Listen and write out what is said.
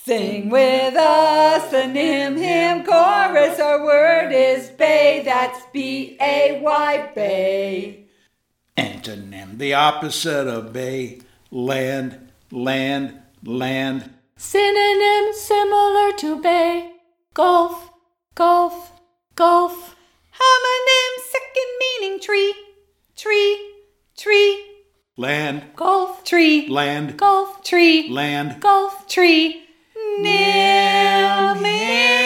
Sing with us a hymn chorus. Our word is bay. That's B-A-Y, bay. Antonym, the opposite of bay. Land, land, land. Synonym similar to bay. Gulf, gulf, gulf. Homonym, second meaning tree. Tree, tree. Land, Gulf, Tree, land, gulf, tree, land. gulf, tree. Nim,